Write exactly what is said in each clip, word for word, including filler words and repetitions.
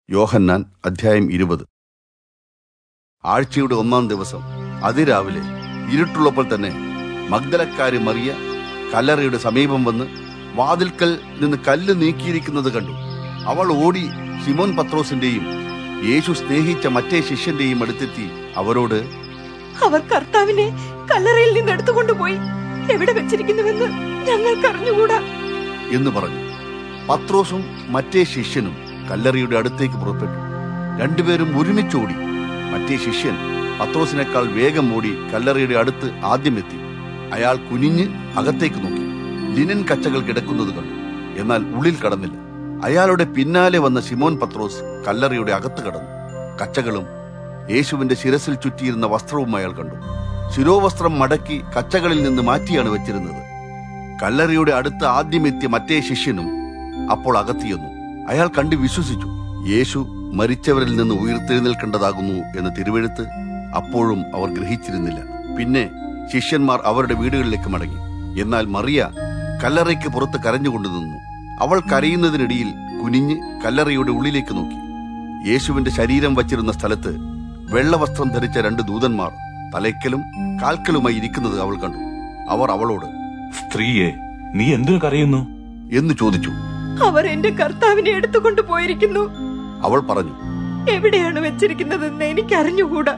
യോഹന്നാൻ അധ്യായം ഇരുപത്. ആഴ്ചയുടെ ഒന്നാം ദിവസം അതിരാവിലെ ഇരുട്ടുള്ളപ്പോൾ തന്നെ മഗ്ദലക്കാരി മറിയ കല്ലറയുടെ സമീപം വന്ന് വാതിൽക്കൽ നിന്ന് കല്ല് നീക്കിയിരിക്കുന്നത് കണ്ടു. അവൾ ഓടി ശിമോൻ പത്രോസിന്റെയും യേശു സ്നേഹിച്ച മറ്റേ ശിഷ്യന്റെയും അടുത്തെത്തി അവരോട്, അവർ കർത്താവിനെ കല്ലറയിൽ നിന്ന് എടുത്തുകൊണ്ടുപോയി, എവിടെ വെച്ചിരിക്കുന്നുവെന്ന് ഞങ്ങൾക്കറിഞ്ഞുകൂടാ എന്ന് പറഞ്ഞു. പത്രോസും മറ്റേ ശിഷ്യനും കല്ലറയുടെ അടുത്തേക്ക് പുറപ്പെട്ടു. രണ്ടുപേരും ഒരുമിച്ചോടി. മറ്റേ ശിഷ്യൻ പത്രോസിനേക്കാൾ വേഗം ഓടി കല്ലറയുടെ അടുത്ത് ആദ്യം എത്തി. അയാൾ കുനിഞ്ഞ് അകത്തേക്ക് നോക്കി. ലിനൻ കച്ചകൾ കിടക്കുന്നത് കണ്ടു, എന്നാൽ ഉള്ളിൽ കടന്നില്ല. അയാളുടെ പിന്നാലെ വന്ന ശിമോൻ പത്രോസ് കല്ലറയുടെ അകത്ത് കടന്നു. കച്ചകളും യേശുവിന്റെ ശിരസിൽ ചുറ്റിയിരുന്ന വസ്ത്രവും അയാൾ കണ്ടു. ശിരോവസ്ത്രം മടക്കി കച്ചകളിൽ നിന്ന് മാറ്റിയാണ് വെച്ചിരുന്നത്. കല്ലറയുടെ അടുത്ത് ആദ്യം എത്തിയ മറ്റേ ശിഷ്യനും അപ്പോൾ അകത്തിയെന്നു. അയാൾ കണ്ട് വിശ്വസിച്ചു. യേശു മരിച്ചവരിൽ നിന്ന് ഉയർത്തെഴുന്നേൽക്കേണ്ടതാകുന്നു എന്ന് തിരുവെഴുത്ത് അപ്പോഴും അവർ ഗ്രഹിച്ചിരുന്നില്ല. പിന്നെ ശിഷ്യന്മാർ അവരുടെ വീടുകളിലേക്ക് മടങ്ങി. എന്നാൽ മറിയ കല്ലറയ്ക്ക് പുറത്ത് കരഞ്ഞുകൊണ്ടു നിന്നു. അവൾ കരയുന്നതിനിടയിൽ കുനിഞ്ഞ് കല്ലറയുടെ ഉള്ളിലേക്ക് നോക്കി. യേശുവിന്റെ ശരീരം വച്ചിരുന്ന സ്ഥലത്ത് വെള്ളവസ്ത്രം ധരിച്ച രണ്ട് ദൂതന്മാർ തലയ്ക്കലും കാൽക്കലുമായി ഇരിക്കുന്നത് അവൾ കണ്ടു. അവർ അവളോട്, സ്ത്രീയെ, നീ എന്തിനു കരയുന്നു എന്ന് ചോദിച്ചു. അവർ എന്റെ കർത്താവിനെ എടുത്തുകൊണ്ടു പോയിരിക്കുന്നു. അവൾ പറഞ്ഞു, എവിടെയാണ് വെച്ചിരിക്കുന്നതെന്ന് എനിക്ക് അറിഞ്ഞുകൂടാ.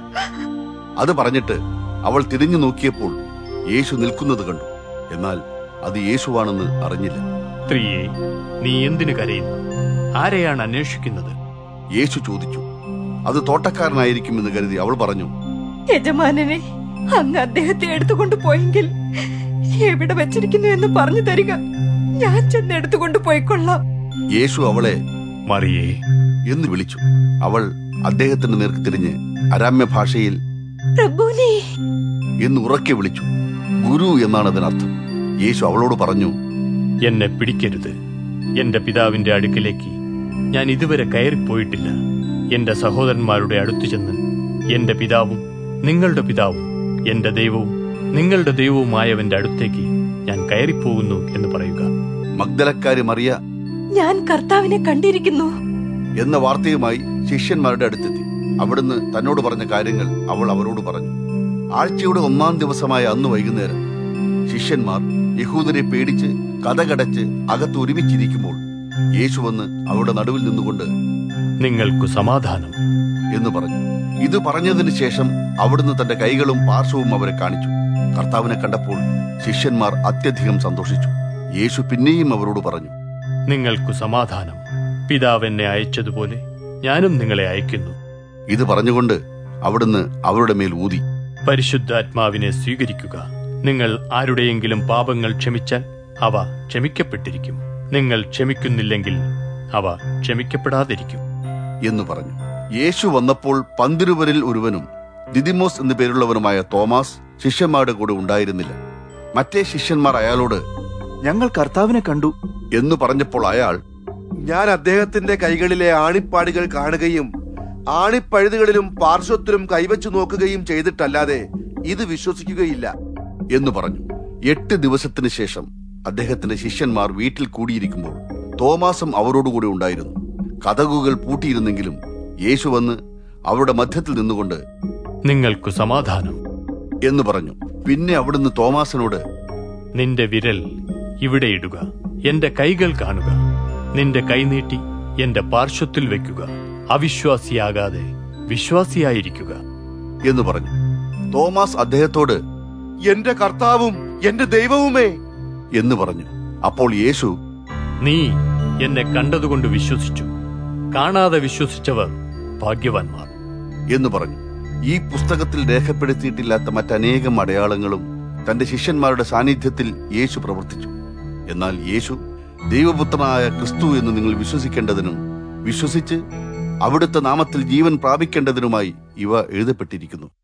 അത് പറഞ്ഞിട്ട് അവൾ തിരിഞ്ഞു നോക്കിയപ്പോൾ യേശു നിൽക്കുന്നത് കണ്ടു. എന്നാൽ അത് യേശുവാണെന്ന് അറിഞ്ഞില്ല. സ്ത്രീയെ, നീ എന്തിനു കരയുന്നു? ആരെയാണ് അന്വേഷിക്കുന്നത്? യേശു ചോദിച്ചു. അത് തോട്ടക്കാരനായിരിക്കുമെന്ന് കരുതി അവൾ പറഞ്ഞു, യജമാനനെ, അങ്ങ് അദ്ദേഹത്തെ എടുത്തുകൊണ്ടു പോയെങ്കിൽ എവിടെ വെച്ചിരിക്കുന്നു എന്ന് പറഞ്ഞു തരിക, ഞാൻ ചെന്ന് എടുത്തുകൊണ്ടു പോയിക്കൊള്ളാം. യേശു അവളെ മറിയേ എന്ന് വിളിച്ചു. അവൾ അദ്ദേഹത്തിന്റെ നേർക്ക് തിരിഞ്ഞ് അരാമ്യ ഭാഷയിൽ പ്രഭുനേ എന്ന് ഉറക്കെ വിളിച്ചു. ഗുരു എന്നാണ് അതിനർത്ഥം. യേശു അവളോട് പറഞ്ഞു, എന്നെ പിടിക്കരുത്. എന്റെ പിതാവിന്റെ അടുക്കിലേക്ക് ഞാൻ ഇതുവരെ കയറിപ്പോയിട്ടില്ല. എന്റെ സഹോദരന്മാരുടെ അടുത്തു ചെന്ന് എന്റെ പിതാവും നിങ്ങളുടെ പിതാവും എന്റെ ദൈവവും നിങ്ങളുടെ ദൈവവുമായവന്റെ അടുത്തേക്ക് ഞാൻ കയറിപ്പോകുന്നു എന്ന് പറയുക. മഗ്ദലക്കാരി മറിയ ഞാൻ കർത്താവിനെ കണ്ടിരിക്കുന്നു എന്ന വാർത്തയുമായി ശിഷ്യന്മാരുടെ അടുത്തെത്തി. അവിടുന്ന് തന്നോട് പറഞ്ഞ കാര്യങ്ങൾ അവൾ അവരോട് പറഞ്ഞു. ആഴ്ചയുടെ ഒന്നാം ദിവസമായ അന്ന് വൈകുന്നേരം ശിഷ്യന്മാർ യഹൂദരെ പേടിച്ച് കതകടച്ച് അകത്ത് ഒരുമിച്ചിരിക്കുമ്പോൾ യേശു വന്ന് അവരുടെ നടുവിൽ നിന്നുകൊണ്ട്, നിങ്ങൾക്കു സമാധാനം എന്ന് പറഞ്ഞു. ഇത് പറഞ്ഞതിന് ശേഷം അവിടുന്ന് തന്റെ കൈകളും പാർശ്വവും അവരെ കാണിച്ചു. കർത്താവിനെ കണ്ടപ്പോൾ ശിഷ്യന്മാർ അത്യധികം സന്തോഷിച്ചു. യേശു പിന്നെയും അവരോട് പറഞ്ഞു, നിങ്ങൾക്കു സമാധാനം. പിതാവ് എന്നെ അയച്ചതുപോലെ ഞാനും നിങ്ങളെ അയക്കുന്നു. ഇത് പറഞ്ഞുകൊണ്ട് അവിടുന്ന് അവരുടെ മേൽ ഊതി. പരിശുദ്ധാത്മാവിനെ സ്വീകരിക്കുക. നിങ്ങൾ ആരുടെയെങ്കിലും പാപങ്ങൾ ക്ഷമിച്ചാൽ അവ ക്ഷമിക്കപ്പെട്ടിരിക്കും. നിങ്ങൾ ക്ഷമിക്കുന്നില്ലെങ്കിൽ അവ ക്ഷമിക്കപ്പെടാതിരിക്കും എന്ന് പറഞ്ഞു. യേശു വന്നപ്പോൾ പന്തിരുവരിൽ ഒരുവനും ദിദിമോസ് എന്നു പേരുള്ളവനുമായ തോമാസ് ശിഷ്യന്മാരുടെ കൂടെ ഉണ്ടായിരുന്നില്ല. മറ്റേ ശിഷ്യന്മാർ അയാളോട്, ഞങ്ങൾ കർത്താവിനെ കണ്ടു എന്ന് പറഞ്ഞപ്പോൾ അയാൾ, ഞാൻ അദ്ദേഹത്തിന്റെ കൈകളിലെ ആണിപ്പാടുകൾ കാണുകയും ആണിപ്പഴുതുകളിലും പാർശ്വത്തിലും കൈവച്ചു നോക്കുകയും ചെയ്തിട്ടല്ലാതെ ഇത് വിശ്വസിക്കുകയില്ല എന്ന് പറഞ്ഞു. എട്ട് ദിവസത്തിന് ശേഷം അദ്ദേഹത്തിന്റെ ശിഷ്യന്മാർ വീട്ടിൽ കൂടിയിരിക്കുമ്പോൾ തോമാസും അവരോടുകൂടെ ഉണ്ടായിരുന്നു. കതകുകൾ പൂട്ടിയിരുന്നെങ്കിലും യേശു വന്ന് അവരുടെ മധ്യത്തിൽ നിന്നുകൊണ്ട്, നിങ്ങൾക്കു സമാധാനം എന്ന് പറഞ്ഞു. പിന്നെ അവിടുന്ന് തോമാസിനോട്, നിന്റെ വിരൽ ഇവിടെ ഇടുക, എന്റെ കൈകൾ കാണുക. നിന്റെ കൈനീട്ടി എന്റെ പാർശ്വത്തിൽ വെക്കുക. അവിശ്വാസിയാകാതെ വിശ്വാസിയായിരിക്കുക എന്ന് പറഞ്ഞു. തോമാസ് അദ്ദേഹത്തോട്, എന്റെ കർത്താവും എന്റെ ദൈവവുമേ എന്ന് പറഞ്ഞു. അപ്പോൾ യേശു, നീ എന്നെ കണ്ടതുകൊണ്ട് വിശ്വസിച്ചു. കാണാതെ വിശ്വസിച്ചവർ ഭാഗ്യവാന്മാർ എന്ന് പറഞ്ഞു. ഈ പുസ്തകത്തിൽ രേഖപ്പെടുത്തിയിട്ടില്ലാത്ത മറ്റനേകം അടയാളങ്ങളും തന്റെ ശിഷ്യന്മാരുടെ സാന്നിധ്യത്തിൽ യേശു പ്രവർത്തിച്ചു. എന്നാൽ യേശു ദൈവപുത്രനായ ക്രിസ്തു എന്ന് നിങ്ങൾ വിശ്വസിക്കേണ്ടതിനും വിശ്വസിച്ച് അവിടുത്തെ നാമത്തിൽ ജീവൻ പ്രാപിക്കേണ്ടതിനുമായി ഇവ എഴുതപ്പെട്ടിരിക്കുന്നു.